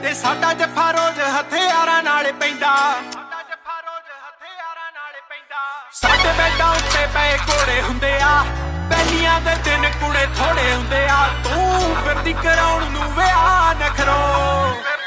ਤੇ ਸਾਡਾ ਜੱਫਾ ਰੋਜ਼ ਹਥਿਆਰਾਂ ਨਾਲ ਪੈਂਦਾ। ਸਾਡੇ ਬੈਡਾਂ ਉੱਤੇ ਪਏ ਘੋੜੇ ਹੁੰਦੇ ਆ, ਪਹਿਲੀਆਂ ਦੇ ਦਿਨ ਕੁੜੇ ਥੋੜੇ ਹੁੰਦੇ ਆ। ਤੂੰ ਫਿਰਦੀ ਕਰਾਉਣ ਨੂੰ ਵਿਆਹ ਨਖਰੋ।